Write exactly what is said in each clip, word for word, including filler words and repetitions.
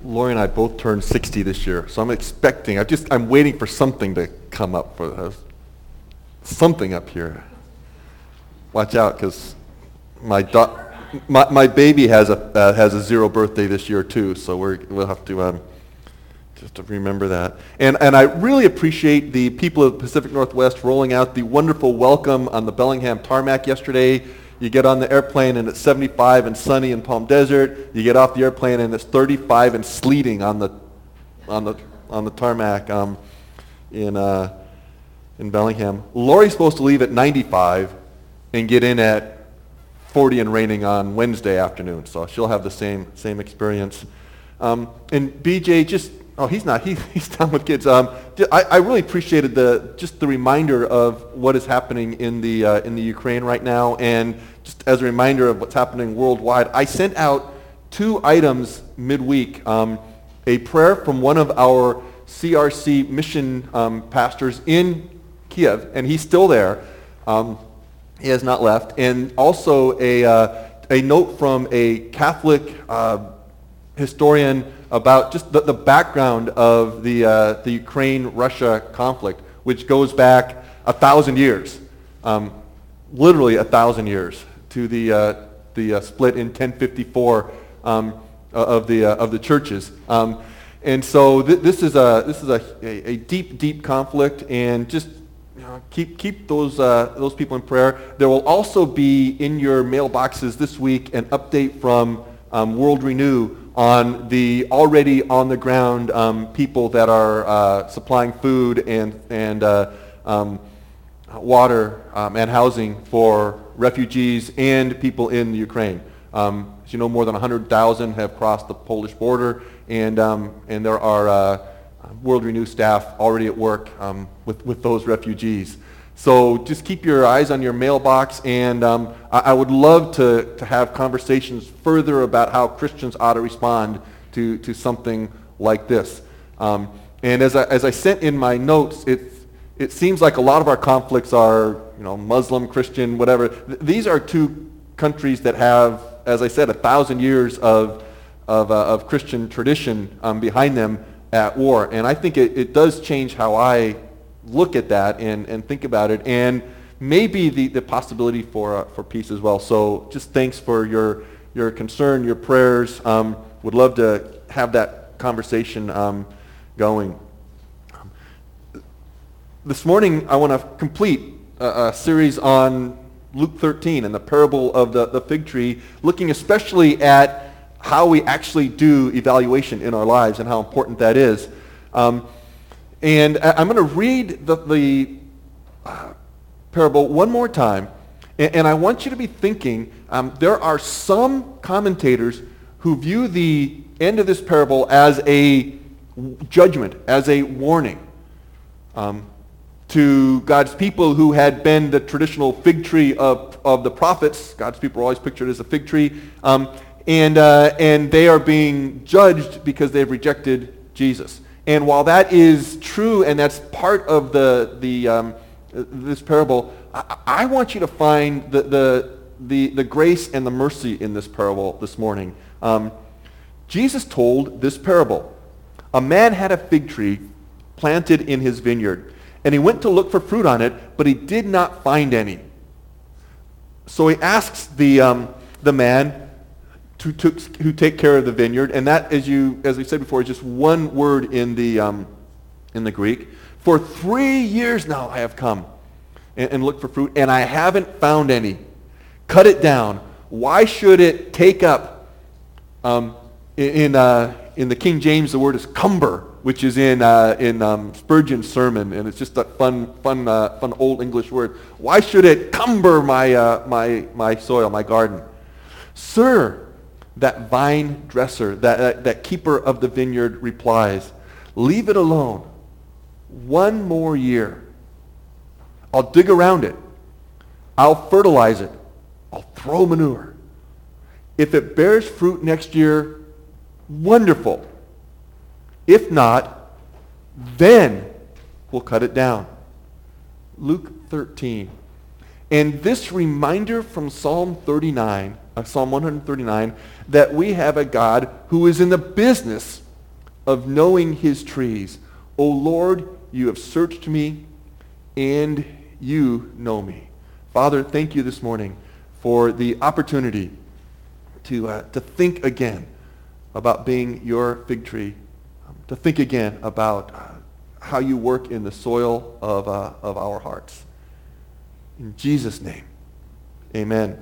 Lori and I both turned sixty this year, so I'm expecting, I just, I'm waiting for something to come up for us. Something up here. Watch out, because my, do- my my baby has a uh, has a zero birthday this year too, so we're we'll have to um, just to remember that. And and I really appreciate the people of the Pacific Northwest rolling out the wonderful welcome on the Bellingham tarmac yesterday. You get on the airplane and it's seventy-five and sunny in Palm Desert. You get off the airplane and it's thirty-five and sleeting on the on the on the tarmac um, in uh, in Bellingham. Lori's supposed to leave at ninety-five and get in at forty and raining on Wednesday afternoon, so she'll have the same same experience. Um, and B J just oh he's not he, he's down with kids. Um, I, I really appreciated the just the reminder of what is happening in the uh, in the Ukraine right now, and just as a reminder of what's happening worldwide. I sent out two items midweek: um, a prayer from one of our C R C mission um, pastors in Kiev, and he's still there. Um, He has not left. And also a, uh, a note from a Catholic uh, historian about just the, the background of the, uh, the Ukraine-Russia conflict, which goes back a thousand years, um, literally a thousand years, to the, uh, the uh, split in ten fifty-four um, of, the, uh, of the churches. Um, and so th- this is, a, this is a, a, a deep, deep conflict, and just You know, keep keep those uh, those people in prayer. There will also be in your mailboxes this week an update from um, World Renew on the already on the ground um, people that are uh, supplying food and and uh, um, water um, and housing for refugees and people in the Ukraine. Um, as you know, more than one hundred thousand have crossed the Polish border, and um, and there are. Uh, World Renew staff already at work um, with, with those refugees. So just keep your eyes on your mailbox, and um, I, I would love to, to have conversations further about how Christians ought to respond to, to something like this. Um, and as I, as I sent in my notes, it, it seems like a lot of our conflicts are, you know, Muslim, Christian, whatever. Th- these are two countries that have, as I said, a thousand years of, of, uh, of Christian tradition um, behind them at war. And I think it, it does change how I look at that and, and think about it, and maybe the, the possibility for uh, for peace as well. So just thanks for your your concern, your prayers. Um, would love to have that conversation um, going. This morning I want to complete a, a series on Luke thirteen and the parable of the, the fig tree, looking especially at how we actually do evaluation in our lives and how important that is. Um, and I, I'm going to read the, the uh, parable one more time, and, and I want you to be thinking, um, there are some commentators who view the end of this parable as a judgment, as a warning um, to God's people who had been the traditional fig tree of, of the prophets. God's people are always pictured as a fig tree. Um, And uh, and they are being judged because they've rejected Jesus. And while that is true, and that's part of the the um, this parable, I, I want you to find the, the the the grace and the mercy in this parable this morning. Um, Jesus told this parable: a man had a fig tree planted in his vineyard, and he went to look for fruit on it, but he did not find any. So he asks the um, the man Who, took, who take care of the vineyard, and that, as you, as we said before, is just one word in the um, in the Greek. For three years now I have come and, and looked for fruit, and I haven't found any. Cut it down. Why should it take up? Um, in uh, in the King James, the word is cumber, which is in uh, in um, Spurgeon's sermon, and it's just a fun fun uh, fun old English word. Why should it cumber my uh, my my soil, my garden, sir? That vine dresser, that, that, that keeper of the vineyard replies, leave it alone. One more year. I'll dig around it. I'll fertilize it. I'll throw manure. If it bears fruit next year, wonderful. If not, then we'll cut it down. Luke thirteen. And this reminder from Psalm thirty-nine, uh, Psalm one thirty-nine, that we have a God who is in the business of knowing his trees. O Lord, you have searched me, and you know me. Father, thank you this morning for the opportunity to, uh, to think again about being your fig tree, um, to think again about uh, how you work in the soil of, uh, of our hearts. In Jesus' name, amen.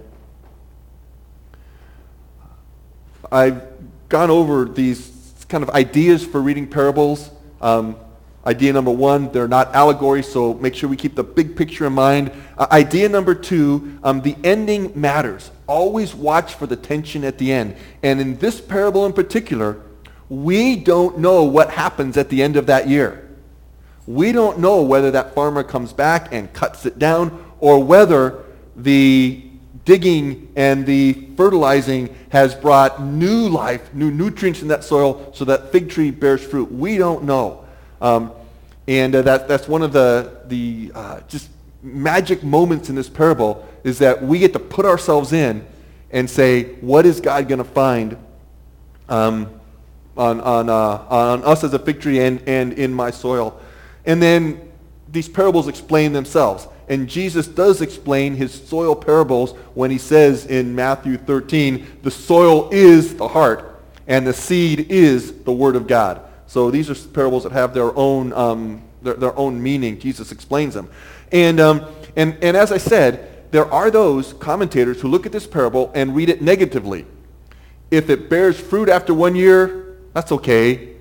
I've gone over these kind of ideas for reading parables. Um, idea number one, they're not allegories, so make sure we keep the big picture in mind. Uh, idea number two, um, the ending matters. Always watch for the tension at the end. And in this parable in particular, we don't know what happens at the end of that year. We don't know whether that farmer comes back and cuts it down, or whether the digging and the fertilizing has brought new life, new nutrients in that soil so that fig tree bears fruit. We don't know. Um, and uh, that, that's one of the, the uh, just magic moments in this parable, is that we get to put ourselves in and say, what is God going to find um, on, on, uh, on us as a fig tree and, and in my soil? And then these parables explain themselves. And Jesus does explain his soil parables when he says in Matthew thirteen, the soil is the heart, and the seed is the word of God. So these are parables that have their own um, their, their own meaning. Jesus explains them. And, um, and, and as I said, there are those commentators who look at this parable and read it negatively. If it bears fruit after one year, that's okay.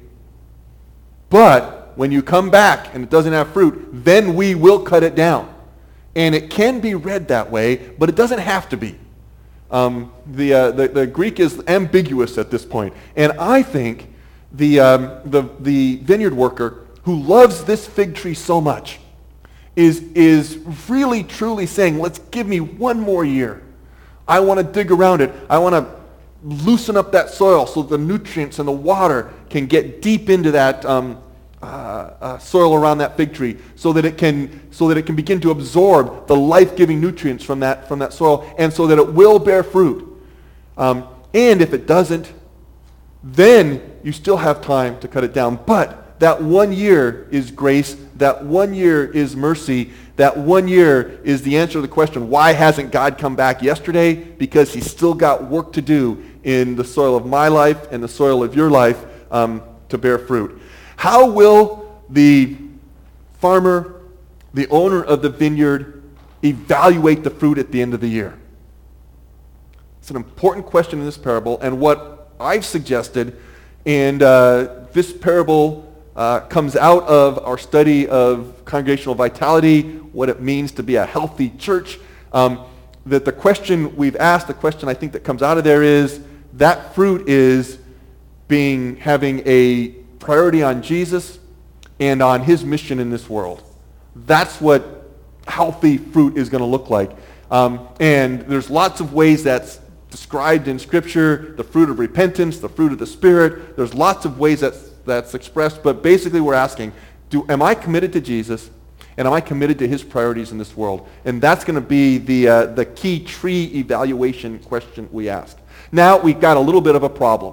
But when you come back and it doesn't have fruit, then we will cut it down. And it can be read that way, but it doesn't have to be. Um, the, uh, the, the Greek is ambiguous at this point. And I think the, um, the, the vineyard worker who loves this fig tree so much is, is really, truly saying, let's give me one more year. I want to dig around it. I want to loosen up that soil so the nutrients and the water can get deep into that um, Uh, uh, soil around that fig tree, so that it can so that it can begin to absorb the life-giving nutrients from that from that soil, and so that it will bear fruit. Um, and if it doesn't, then you still have time to cut it down. But that one year is grace. That one year is mercy. That one year is the answer to the question, why hasn't God come back yesterday? Because he's still got work to do in the soil of my life and the soil of your life um, to bear fruit. How will the farmer, the owner of the vineyard, evaluate the fruit at the end of the year? It's an important question in this parable, and what I've suggested, and uh, this parable uh, comes out of our study of congregational vitality, what it means to be a healthy church, um, that the question we've asked, the question I think that comes out of there is, that fruit is being, having a priority on Jesus and on his mission in this world. That's what healthy fruit is going to look like. Um, and there's lots of ways that's described in Scripture, the fruit of repentance, the fruit of the Spirit. There's lots of ways that's, that's expressed, but basically we're asking, do, am I committed to Jesus, and am I committed to his priorities in this world? And that's going to be the, uh, the key tree evaluation question we ask. Now we've got a little bit of a problem.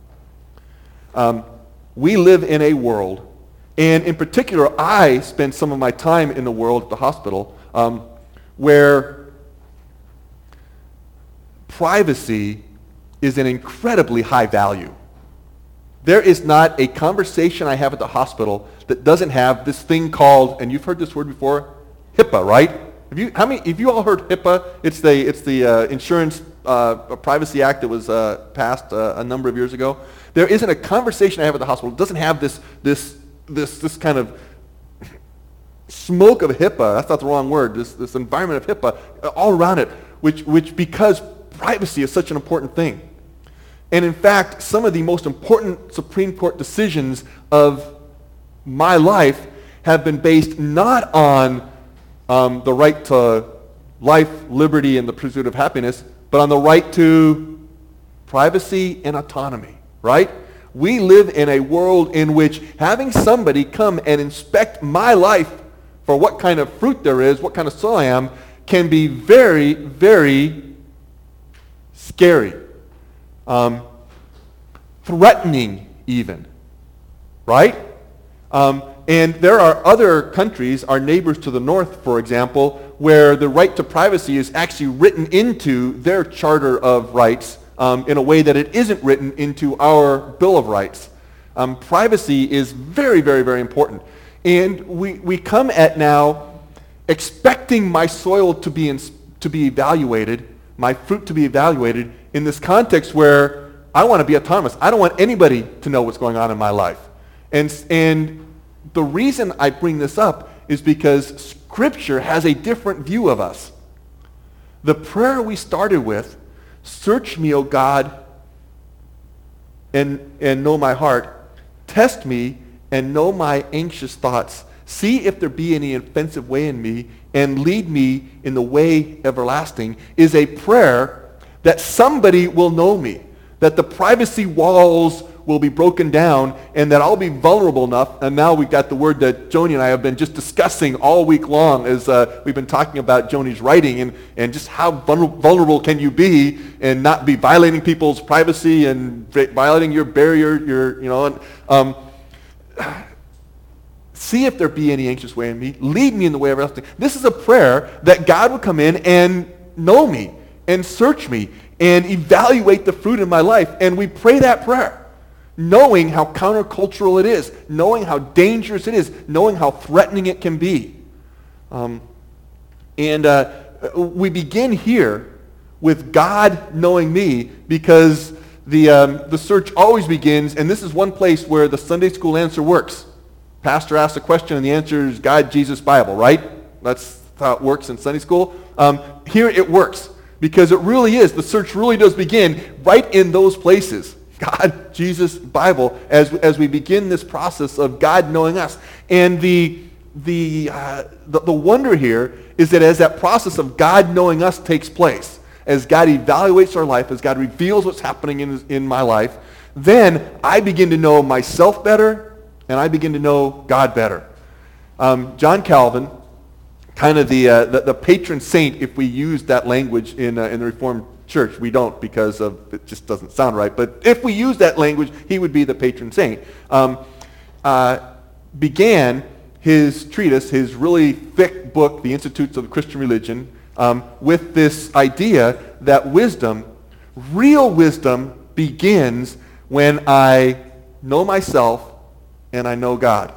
Um, We live in a world, and in particular, I spend some of my time in the world at the hospital, um, where privacy is an incredibly high value. There is not a conversation I have at the hospital that doesn't have this thing called, and you've heard this word before, HIPAA, right? Have you, how many, have you all heard HIPAA? It's the, it's the uh, Insurance uh, Privacy Act that was uh, passed uh, a number of years ago. There isn't a conversation I have at the hospital that doesn't have this, this, this, this kind of smoke of HIPAA, that's not the wrong word, this, this environment of HIPAA all around it, which, which because privacy is such an important thing. And in fact, some of the most important Supreme Court decisions of my life have been based not on um, the right to life, liberty, and the pursuit of happiness, but on the right to privacy and autonomy. Right? We live in a world in which having somebody come and inspect my life for what kind of fruit there is, what kind of soil I am, can be very, very scary. Um, threatening even. right? Um, and there are other countries, our neighbors to the north, for example, where the right to privacy is actually written into their Charter of Rights um, in a way that it isn't written into our Bill of Rights. Um, privacy is very, very, very important. And we, we come at now expecting my soil to be, in, to be evaluated, my fruit to be evaluated in this context where I want to be autonomous. I don't want anybody to know what's going on in my life. And, and the reason I bring this up is because Scripture has a different view of us. The prayer we started with, search me, O God, and, and know my heart. Test me and know my anxious thoughts. See if there be any offensive way in me, and lead me in the way everlasting, is a prayer that somebody will know me, that the privacy walls will be broken down, and that I'll be vulnerable enough. And now we've got the word that Joni and I have been just discussing all week long as uh, we've been talking about Joni's writing, and, and just how vulner- vulnerable can you be and not be violating people's privacy and violating your barrier, your, you know, and, um, see if there be any anxious way in me. Lead me in the way everlasting. This is a prayer that God would come in and know me and search me and evaluate the fruit in my life. And we pray that prayer, knowing how countercultural it is, knowing how dangerous it is, knowing how threatening it can be. Um, and uh, we begin here with God knowing me, because the, um, the search always begins, and this is one place where the Sunday school answer works. Pastor asks a question and the answer is God, Jesus, Bible, right? That's how it works in Sunday school. Um, here it works because it really is. The search really does begin right in those places. God, Jesus, Bible, as, as we begin this process of God knowing us. And the, the, uh, the, the wonder here is that as that process of God knowing us takes place, as God evaluates our life, as God reveals what's happening in, in my life, then I begin to know myself better, and I begin to know God better. Um, John Calvin, kind of the, uh, the the patron saint, if we use that language in uh, in the Reformed Church. We don't, because of it just doesn't sound right. But if we use that language, he would be the patron saint. Um, uh, began his treatise, his really thick book, The Institutes of the Christian Religion, um, with this idea that wisdom, real wisdom, begins when I know myself and I know God.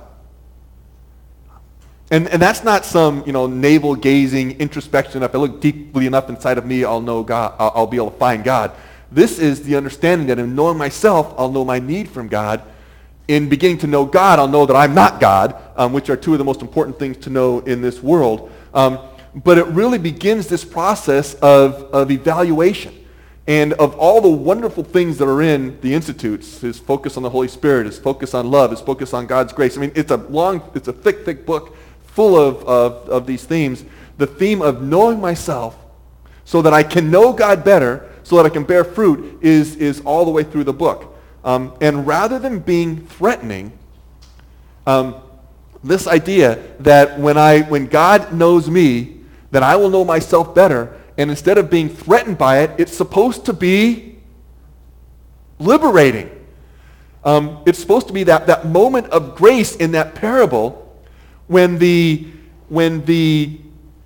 And and that's not some, you know, navel-gazing introspection. If I look deeply enough inside of me, I'll know God. I'll, I'll be able to find God. This is the understanding that in knowing myself, I'll know my need from God. In beginning to know God, I'll know that I'm not God, um, which are two of the most important things to know in this world. Um, but it really begins this process of, of evaluation. And of all the wonderful things that are in the Institutes, his focus on the Holy Spirit, his focus on love, his focus on God's grace. I mean, it's a long, it's a thick, thick book full of, of, of these themes. The theme of knowing myself so that I can know God better, so that I can bear fruit, is, is all the way through the book. Um, and rather than being threatening, um, this idea that when I, when God knows me, that I will know myself better. And instead of being threatened by it, it's supposed to be liberating. Um, it's supposed to be that, that moment of grace in that parable when the, when the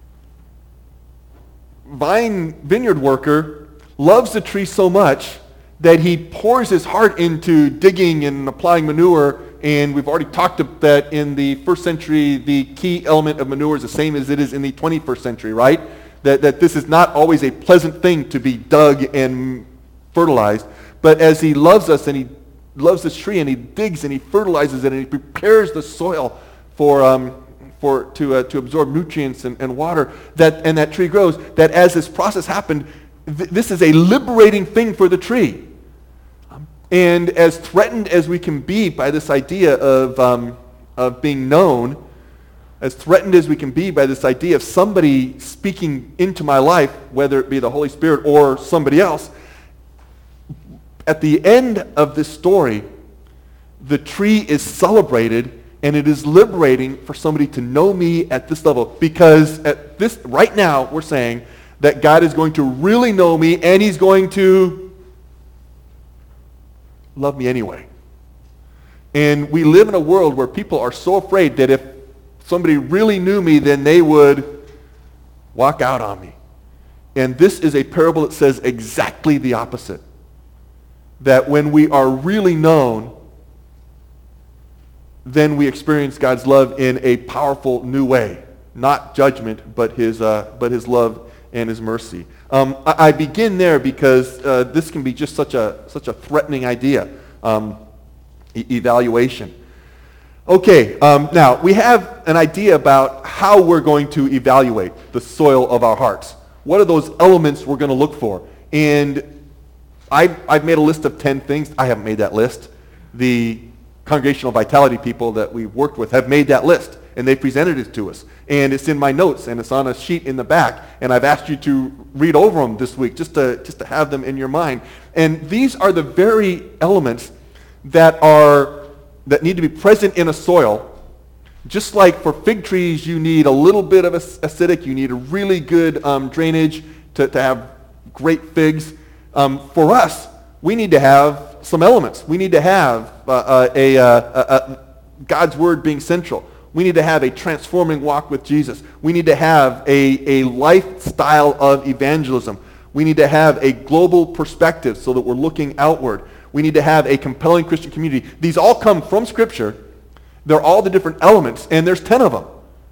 vine vineyard worker loves the tree so much that he pours his heart into digging and applying manure. And we've already talked about that in the first century, the key element of manure is the same as it is in the twenty-first century, right? That, that this is not always a pleasant thing to be dug and fertilized. But as he loves us and he loves this tree and he digs and he fertilizes it and he prepares the soil for, um, for, to, uh, to absorb nutrients and, and water, that, and that tree grows, that as this process happened, th- this is a liberating thing for the tree. Um, and as threatened as we can be by this idea of, um, of being known, as threatened as we can be by this idea of somebody speaking into my life, whether it be the Holy Spirit or somebody else, at the end of this story, the tree is celebrated, and it is liberating for somebody to know me at this level. Because at this, right now, we're saying that God is going to really know me, and he's going to love me anyway. And we live in a world where people are so afraid that if somebody really knew me, then they would walk out on me. And this is a parable that says exactly the opposite. That when we are really known, then we experience God's love in a powerful new way. Not judgment, but his, uh, but his love and his mercy. Um, I, I begin there because uh, this can be just such a, such a threatening idea. Um, e- evaluation. Okay, um, now we have an idea about how we're going to evaluate the soil of our hearts. What are those elements we're going to look for? And I, I've made a list of ten things. I haven't made that list. The Congregational Vitality people that we've worked with have made that list, and they presented it to us. And it's in my notes, and it's on a sheet in the back, and I've asked you to read over them this week just to, just to have them in your mind. And these are the very elements that are that need to be present in a soil. Just like for fig trees, you need a little bit of acidic, you need a really good um, drainage to, to have great figs. Um, for us, we need to have some elements. We need to have uh, uh, a, uh, a, a God's Word being central. We need to have a transforming walk with Jesus. We need to have a, a lifestyle of evangelism. We need to have a global perspective so that we're looking outward. We need to have a compelling Christian community. These all come from Scripture. They're all the different elements, and there's ten of them.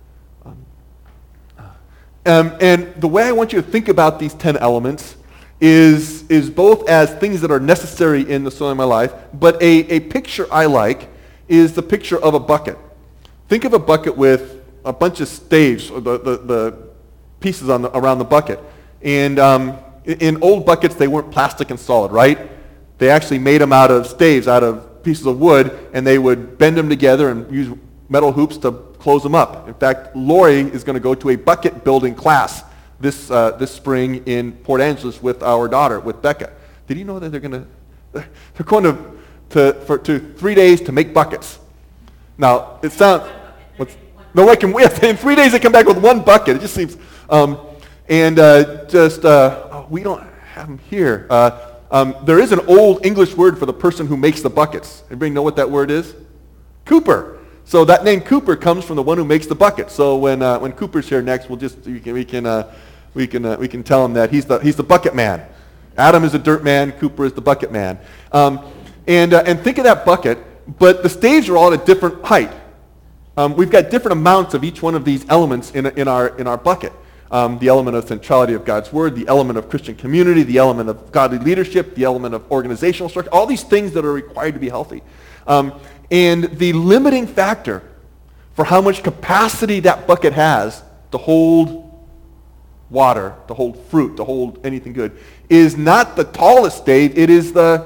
Um, and the way I want you to think about these ten elements is, is both as things that are necessary in the soil of my life, but a, a picture I like is the picture of a bucket. Think of a bucket with a bunch of staves, or the, the, the pieces on the, around the bucket. And um, in old buckets, they weren't plastic and solid, right? They actually made them out of staves, out of pieces of wood, and they would bend them together and use metal hoops to close them up. In fact, Lori is going to go to a bucket building class this uh, this spring in Port Angeles with our daughter, with Becca. Did you know that they're going to they're going to to for to three days to make buckets? Now it sounds what's, no, I can in three days they come back with one bucket. It just seems um, and uh, just uh, oh, we don't have them here. Uh, Um, there is an old English word for the person who makes the buckets. Anybody know what that word is? Cooper. So that name Cooper comes from the one who makes the bucket. So when uh, when Cooper's here next, we'll just we can we can uh, we can uh, we can tell him that he's the he's the bucket man. Adam is the dirt man. Cooper is the bucket man. Um, and uh, and think of that bucket, but the staves are all at a different height. Um, we've got different amounts of each one of these elements in in our in our bucket. Um, the element of centrality of God's Word, the element of Christian community, the element of godly leadership, the element of organizational structure, all these things that are required to be healthy. Um, and the limiting factor for how much capacity that bucket has to hold water, to hold fruit, to hold anything good, is not the tallest stave, it is the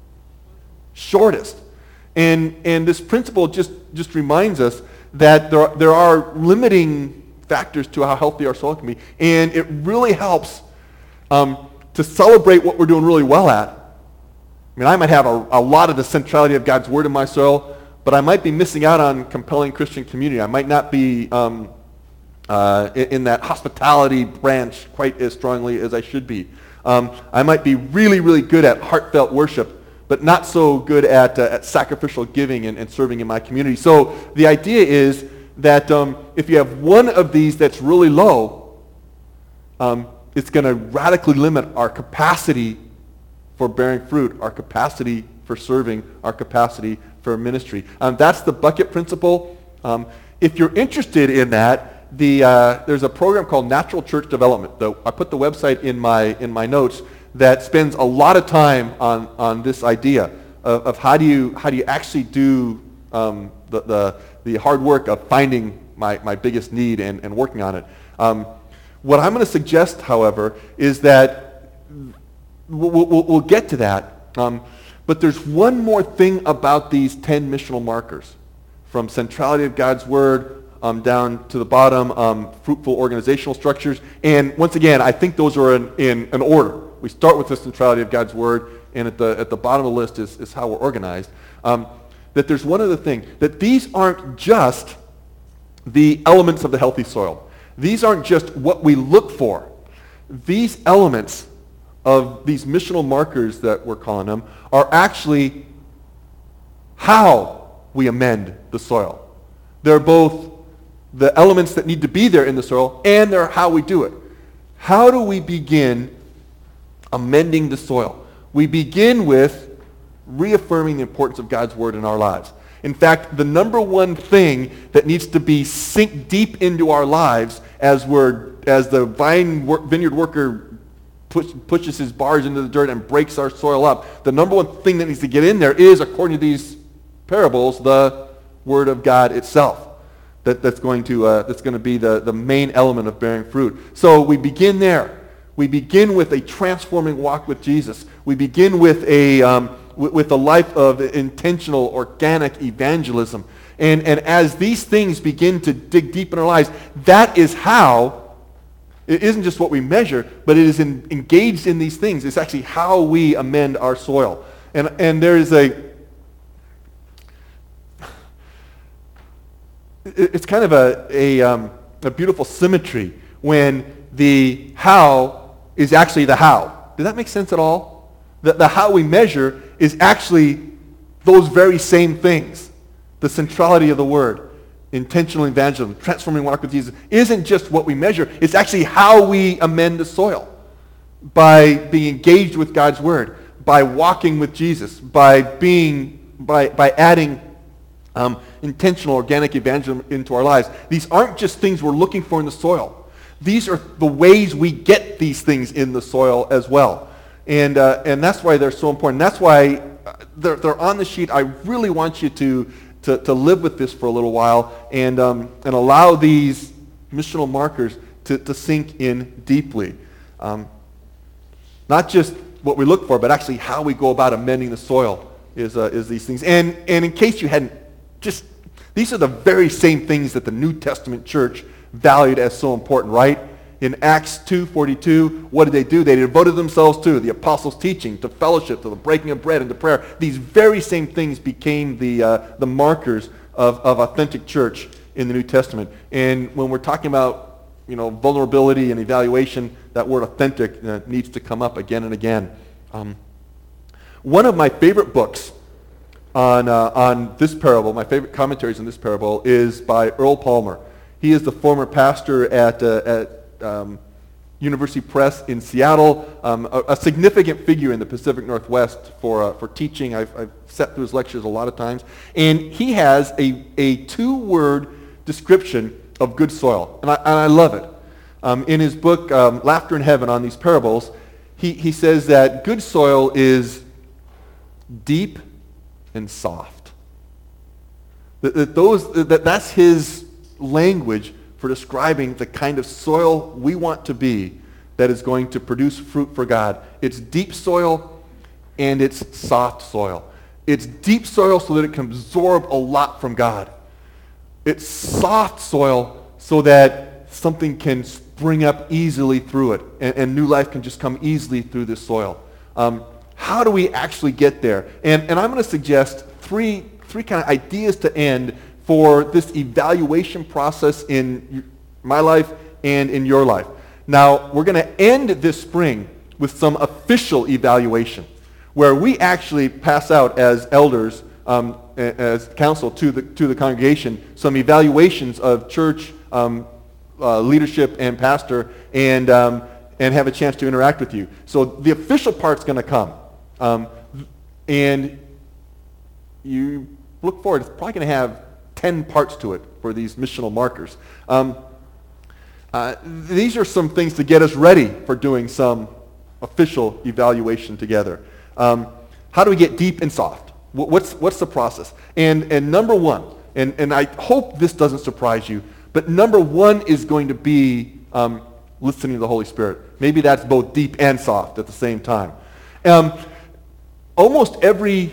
shortest. And, and this principle just, just reminds us that there are, there are limiting factors to how healthy our soil can be. And it really helps um, to celebrate what we're doing really well at. I mean, I might have a, a lot of the centrality of God's Word in my soil, but I might be missing out on compelling Christian community. I might not be um, uh, in, in that hospitality branch quite as strongly as I should be. Um, I might be really, really good at heartfelt worship, but not so good at, uh, at sacrificial giving and, and serving in my community. So the idea is that um, if you have one of these that's really low, um, it's going to radically limit our capacity for bearing fruit, our capacity for serving, our capacity for ministry. Um, that's the bucket principle. Um, if you're interested in that, the, uh, there's a program called Natural Church Development. The, I put the website in my, in my notes that spends a lot of time on, on this idea of, of how do you, how do you actually do um, the, the the hard work of finding my, my biggest need and, and working on it. Um, what I'm going to suggest, however, is that we'll, we'll, we'll get to that, um, but there's one more thing about these ten missional markers, from centrality of God's Word um, down to the bottom, um, fruitful organizational structures, and once again, I think those are in, in an order. We start with the centrality of God's Word, and at the, at the bottom of the list is, is how we're organized. Um, that there's one other thing, that these aren't just the elements of the healthy soil. These aren't just what we look for. These elements of these missional markers that we're calling them are actually how we amend the soil. They're both the elements that need to be there in the soil, and they're how we do it. How do we begin amending the soil? We begin with reaffirming the importance of God's word in our lives. In fact, the number one thing that needs to be sink deep into our lives as we're as the vine wor- vineyard worker push, pushes his bars into the dirt and breaks our soil up, the number one thing that needs to get in there is, according to these parables, the word of God itself. That, that's going to uh, that's going to be the, the main element of bearing fruit. So we begin there. We begin with a transforming walk with Jesus. We begin with a um, w- with a life of intentional, organic evangelism. And and as these things begin to dig deep in our lives, that is how, it isn't just what we measure, but it is in, engaged in these things. It's actually how we amend our soil. And and there is a it's kind of a a, um, a beautiful symmetry when the how is actually the how. Does that make sense at all? The, the how we measure is actually those very same things. The centrality of the word, intentional evangelism, transforming walk with Jesus, isn't just what we measure. It's actually how we amend the soil. By being engaged with God's word, by walking with Jesus, by being by by adding Um, intentional organic evangelism into our lives. These aren't just things we're looking for in the soil. These are the ways we get these things in the soil as well. And uh, and that's why they're so important. That's why they're, they're on the sheet. I really want you to, to, to live with this for a little while and, um, and allow these missional markers to, to sink in deeply. Um, not just what we look for, but actually how we go about amending the soil is, uh, is these things. And, and in case you hadn't Just, these are the very same things that the New Testament church valued as so important, right? In Acts two forty-two, what did they do? They devoted themselves to the apostles' teaching, to fellowship, to the breaking of bread, and to prayer. These very same things became the uh, the markers of, of authentic church in the New Testament. And when we're talking about, you know, vulnerability and evaluation, that word authentic uh, needs to come up again and again. Um, one of my favorite books On, uh, on this parable, my favorite commentaries on this parable, is by Earl Palmer. He is the former pastor at, uh, at um, University Press in Seattle, um, a, a significant figure in the Pacific Northwest for, uh, for teaching. I've, I've sat through his lectures a lot of times. And he has a, a two-word description of good soil, and I, and I love it. Um, in his book, um, Laughter in Heaven, on these parables, he, he says that good soil is deep and soft. That, that those that that's his language for describing the kind of soil we want to be that is going to produce fruit for God. It's deep soil and it's soft soil. It's deep soil so that it can absorb a lot from God. It's soft soil so that something can spring up easily through it, and, and new life can just come easily through this soil. Um, How do we actually get there? And, and I'm going to suggest three, three kind of ideas to end for this evaluation process in my life and in your life. Now, we're going to end this spring with some official evaluation, where we actually pass out as elders, um, as counsel to the, to the congregation, some evaluations of church um, uh, leadership and pastor, and, um, and have a chance to interact with you. So the official part's going to come. Um, and you look forward, it's probably going to have ten parts to it for these missional markers. Um, uh, these are some things to get us ready for doing some official evaluation together. Um, how do we get deep and soft? What's, what's the process? And, and number one, and, and I hope this doesn't surprise you, but number one is going to be um, listening to the Holy Spirit. Maybe that's both deep and soft at the same time. Um, Almost every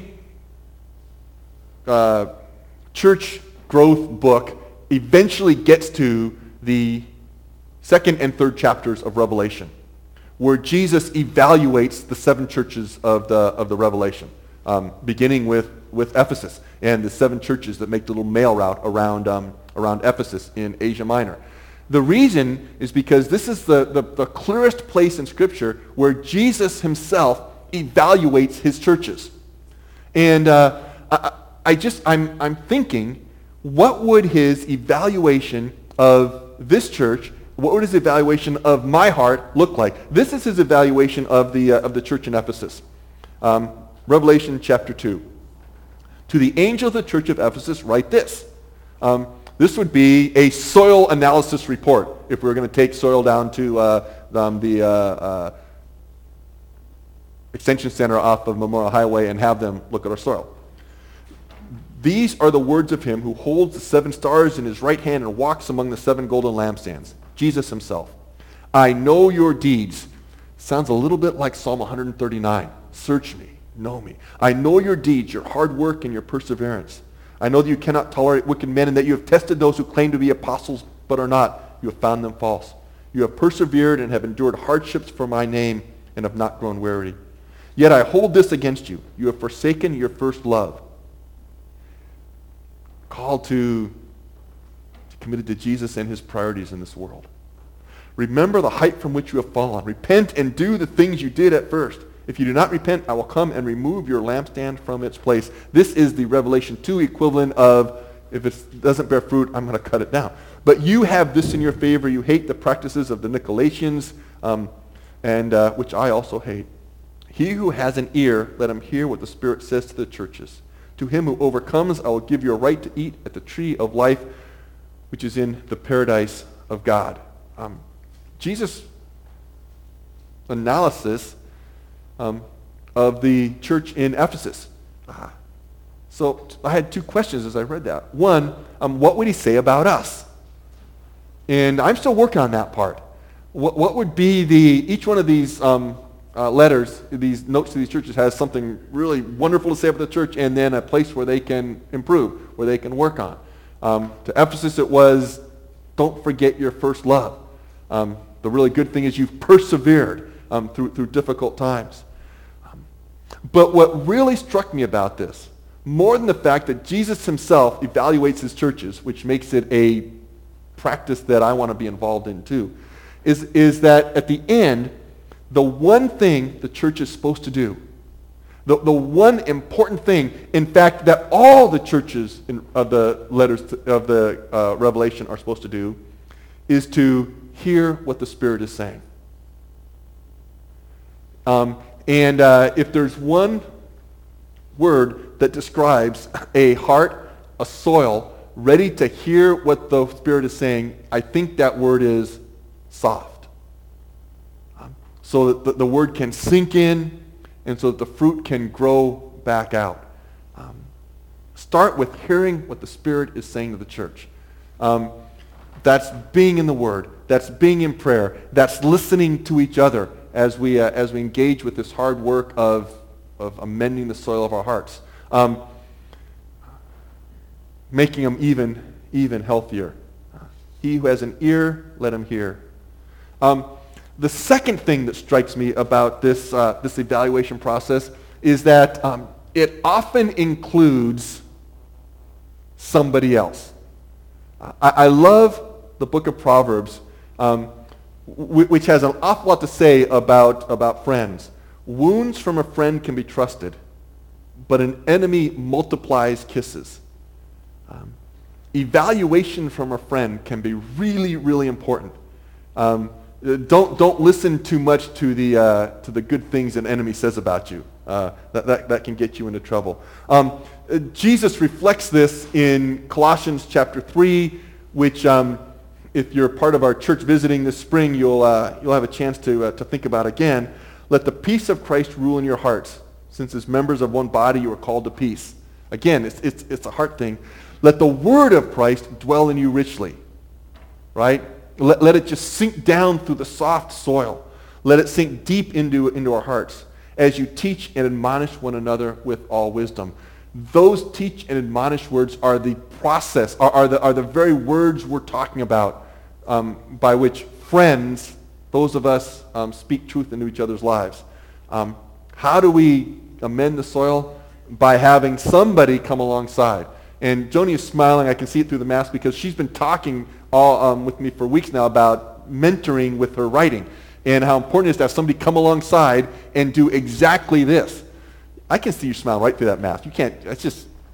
uh, church growth book eventually gets to the second and third chapters of Revelation, where Jesus evaluates the seven churches of the of the Revelation, um, beginning with, with Ephesus and the seven churches that make the little mail route around um, around Ephesus in Asia Minor. The reason is because this is the, the, the clearest place in Scripture where Jesus himself evaluates his churches. And uh, I, I just, I'm, I'm thinking, what would his evaluation of this church, what would his evaluation of my heart look like? This is his evaluation of the, uh, of the church in Ephesus. Um, Revelation chapter two. To the angel of the church of Ephesus, write this. Um, this would be a soil analysis report if we were going to take soil down to uh, um, the uh, uh, extension center off of Memorial Highway and have them look at our soil. These are the words of him who holds the seven stars in his right hand and walks among the seven golden lampstands, Jesus himself. I know your deeds. Sounds a little bit like Psalm one thirty-nine. Search me, know me. I know your deeds, your hard work, and your perseverance. I know that you cannot tolerate wicked men and that you have tested those who claim to be apostles but are not. You have found them false. You have persevered and have endured hardships for my name and have not grown weary. Yet I hold this against you. You have forsaken your first love. Called to, to committed to Jesus and his priorities in this world. Remember the height from which you have fallen. Repent and do the things you did at first. If you do not repent, I will come and remove your lampstand from its place. This is the Revelation two equivalent of, if it doesn't bear fruit, I'm going to cut it down. But you have this in your favor. You hate the practices of the Nicolaitans, um, and uh, which I also hate. He who has an ear, let him hear what the Spirit says to the churches. To him who overcomes, I will give you a right to eat at the tree of life, which is in the paradise of God. Um, Jesus' analysis um, of the church in Ephesus. Ah. So I had two questions as I read that. One, um, what would he say about us? And I'm still working on that part. What, what would be the, each one of these um, uh, letters, these notes to these churches has something really wonderful to say about the church and then a place where they can improve, where they can work on. Um, to Ephesus it was, don't forget your first love. Um, the really good thing is you've persevered um, through, through difficult times. Um, but what really struck me about this, more than the fact that Jesus himself evaluates his churches, which makes it a practice that I want to be involved in too, is, is that at the end, the one thing the church is supposed to do, the, the one important thing, in fact, that all the churches in, of the letters to, of the uh, Revelation are supposed to do, is to hear what the Spirit is saying. Um, and uh, if there's one word that describes a heart, a soil, ready to hear what the Spirit is saying, I think that word is soft. Um, so that the, the word can sink in and so that the fruit can grow back out. Um, start with hearing what the Spirit is saying to the church. Um, that's being in the Word. That's being in prayer. That's listening to each other as we uh, as we engage with this hard work of, of amending the soil of our hearts. Um, making them even, even healthier. He who has an ear, let him hear. Um, the second thing that strikes me about this, uh, this evaluation process is that um, it often includes somebody else. I, I love the book of Proverbs, um, w- which has an awful lot to say about, about friends. Wounds from a friend can be trusted, but an enemy multiplies kisses. Um, evaluation from a friend can be really, really important. Um, don't don't listen too much to the uh, to the good things an enemy says about you. Uh, that, that that can get you into trouble. Um, uh, Jesus reflects this in Colossians chapter three, which um, if you're part of our church visiting this spring, you'll uh, you'll have a chance to uh, to think about again. Let the peace of Christ rule in your hearts, since as members of one body you are called to peace. Again, it's it's it's a heart thing. Let the word of Christ dwell in you richly, right? Let, let it just sink down through the soft soil. Let it sink deep into, into our hearts as you teach and admonish one another with all wisdom. Those teach and admonish words are the process, are, are, the, are the very words we're talking about um, by which friends, those of us, um, speak truth into each other's lives. Um, how do we amend the soil? By having somebody come alongside. And Joni is smiling. I can see it through the mask because she's been talking all um, with me for weeks now about mentoring with her writing and how important it is to have somebody come alongside and do exactly this. I can see you smile right through that mask. You can't, it's just,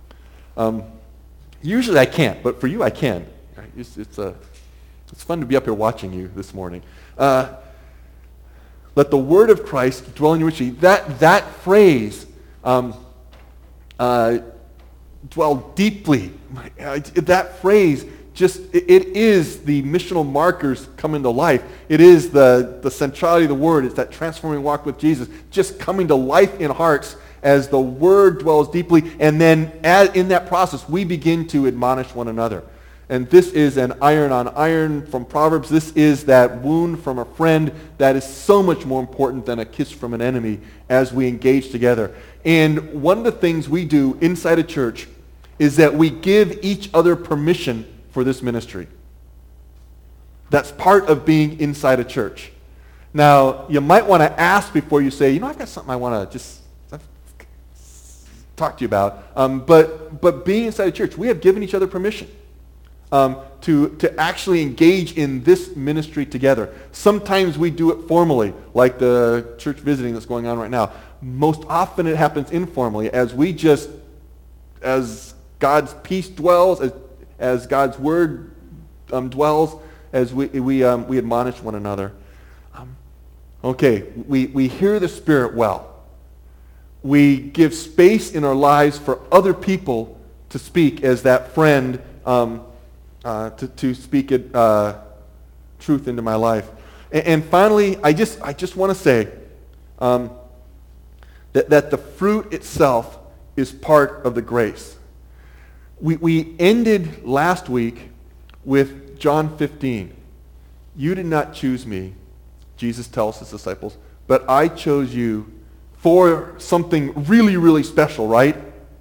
Um, usually I can't, but for you I can. It's, it's, uh, it's fun to be up here watching you this morning. Uh, let the word of Christ dwell in you richly. That, that phrase, um, uh, dwell deeply. Uh, that phrase just, it, it is the missional markers coming to life. It is the, the centrality of the word. It's that transforming walk with Jesus, just coming to life in hearts as the word dwells deeply. And then as, in that process, we begin to admonish one another. And this is an iron on iron from Proverbs. This is that wound from a friend that is so much more important than a kiss from an enemy as we engage together. And one of the things we do inside a church is that we give each other permission for this ministry. That's part of being inside a church. Now, you might want to ask before you say, you know, I've got something I want to just talk to you about. Um, but, but being inside a church, we have given each other permission. Um, to, to actually engage in this ministry together. Sometimes we do it formally, like the church visiting that's going on right now. Most often it happens informally, as we just, as God's peace dwells, as, as God's word um, dwells, as we, we, um, we admonish one another. Um, okay, we, we hear the Spirit well. We give space in our lives for other people to speak as that friend um, Uh, to, to speak it, uh, truth into my life. And, and finally, I just I just want to say um, that, that the fruit itself is part of the grace. We, we ended last week with John fifteen. You did not choose me, Jesus tells his disciples, but I chose you for something really, really special, right?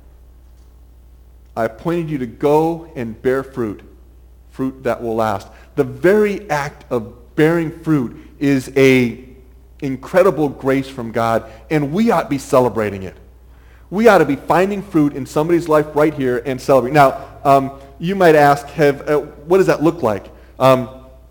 I appointed you to go and bear fruit. Fruit that will last. The very act of bearing fruit is a incredible grace from God, and we ought to be celebrating it. We ought to be finding fruit in somebody's life right here and celebrating. Now, um, you might ask, have uh, what does that look like? Um,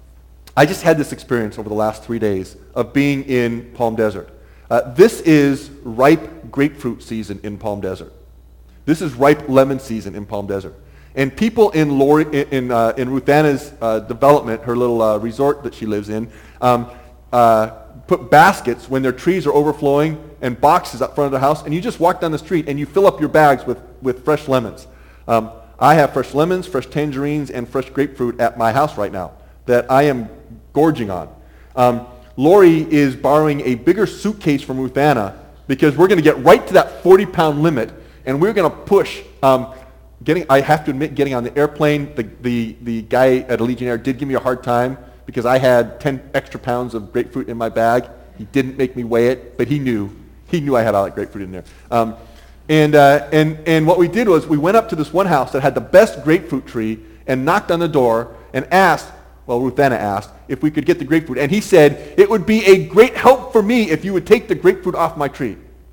I just had this experience over the last three days of being in Palm Desert. Uh, this is ripe grapefruit season in Palm Desert. This is ripe lemon season in Palm Desert. And people in Lori, in, in, uh, in Ruth Anna's uh, development, her little uh, resort that she lives in, um, uh, put baskets when their trees are overflowing and boxes up front of the house, and you just walk down the street and you fill up your bags with, with fresh lemons. Um, I have fresh lemons, fresh tangerines, and fresh grapefruit at my house right now that I am gorging on. Um, Lori is borrowing a bigger suitcase from Ruth Anna because we're going to get right to that forty-pound limit, and we're going to push. Um, Getting, I have to admit, getting on the airplane, the, the, the guy at Allegiant Air did give me a hard time because I had ten extra pounds of grapefruit in my bag. He didn't make me weigh it, but he knew. He knew I had all that grapefruit in there. Um, and, uh, and, and what we did was we went up to this one house that had the best grapefruit tree and knocked on the door and asked, well, Ruth Anna asked, if we could get the grapefruit. And he said, it would be a great help for me if you would take the grapefruit off my tree.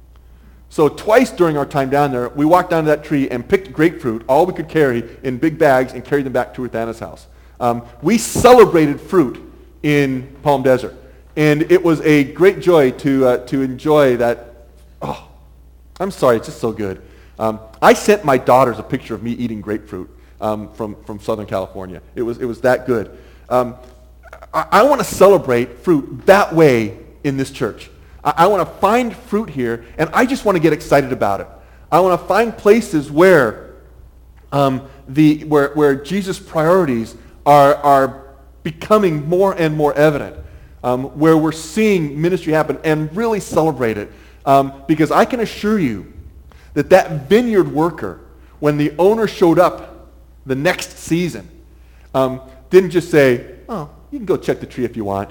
So twice during our time down there, we walked down to that tree and picked grapefruit, all we could carry, in big bags and carried them back to Ruth Anna's house. Um, we celebrated fruit in Palm Desert. And it was a great joy to, uh, to enjoy that. Oh, I'm sorry, it's just so good. Um, I sent my daughters a picture of me eating grapefruit um, from, from Southern California. It was, it was that good. Um, I, I want to celebrate fruit that way in this church. I want to find fruit here, and I just want to get excited about it. I want to find places where um, the where where Jesus' priorities are are becoming more and more evident, um, where we're seeing ministry happen and really celebrate it. Um, because I can assure you that that vineyard worker, when the owner showed up the next season, um, didn't just say, "Oh, you can go check the tree if you want."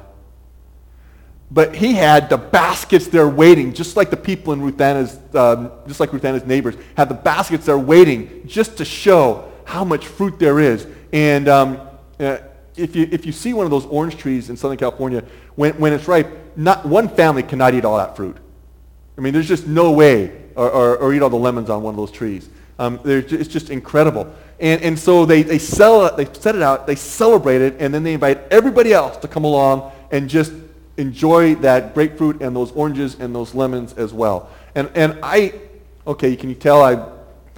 But he had the baskets there waiting, just like the people in Ruth Anna's, um, just like Ruth Anna's neighbors, had the baskets there waiting just to show how much fruit there is. And um, uh, if you if you see one of those orange trees in Southern California, when when it's ripe, not one family cannot eat all that fruit. I mean, there's just no way, or, or, or eat all the lemons on one of those trees. Um, it's just incredible. And and so they they sell it, they set it out, they celebrate it, and then they invite everybody else to come along and just enjoy that grapefruit and those oranges and those lemons as well. And and I, okay, can you tell I had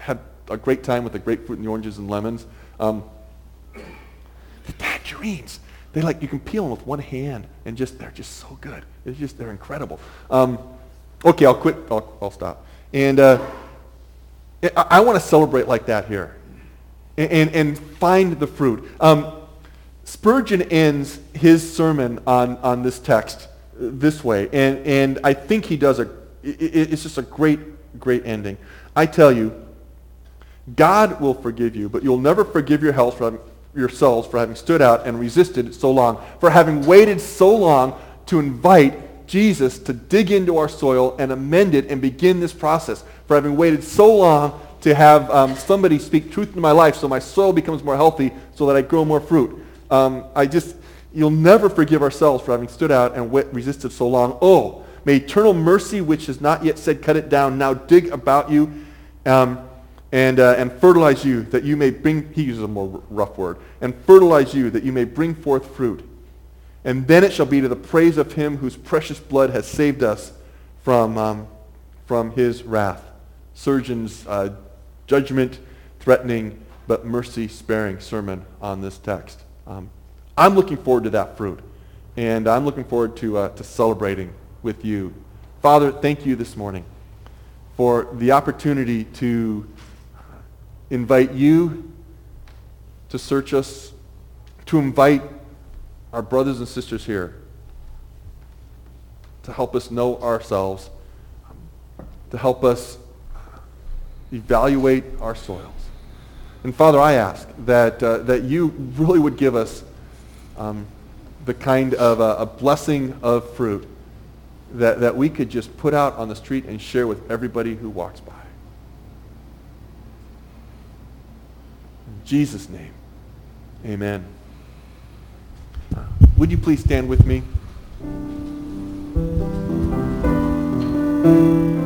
a great time with the grapefruit and the oranges and lemons. Um, the tangerines, they like, you can peel them with one hand, and just, they're just so good. It's just, they're incredible. Um, okay, I'll quit, I'll, I'll stop. And uh, I, I want to celebrate like that here, and, and, and find the fruit. Um, Spurgeon ends his sermon on, on this text this way, and, and I think he does a, it, it's just a great, great ending. I tell you, God will forgive you, but you'll never forgive your health for having, yourselves for having stood out and resisted so long, for having waited so long to invite Jesus to dig into our soil and amend it and begin this process, for having waited so long to have um, somebody speak truth into my life so my soil becomes more healthy so that I grow more fruit. Um, I just, you'll never forgive ourselves for having stood out and wait, resisted so long. Oh, may eternal mercy, which has not yet said cut it down, now dig about you um, and, uh, and fertilize you that you may bring, he uses a more rough word, and fertilize you that you may bring forth fruit. And then it shall be to the praise of him whose precious blood has saved us from, um, from his wrath. Surgeon's uh, judgment threatening but mercy sparing sermon on this text. Um, I'm looking forward to that fruit, and I'm looking forward to, uh, to celebrating with you. Father, thank you this morning for the opportunity to invite you to search us, to invite our brothers and sisters here to help us know ourselves, to help us evaluate our soils. And Father, I ask that, uh, that you really would give us um, the kind of a, a blessing of fruit that, that we could just put out on the street and share with everybody who walks by. In Jesus' name, amen. Uh, would you please stand with me?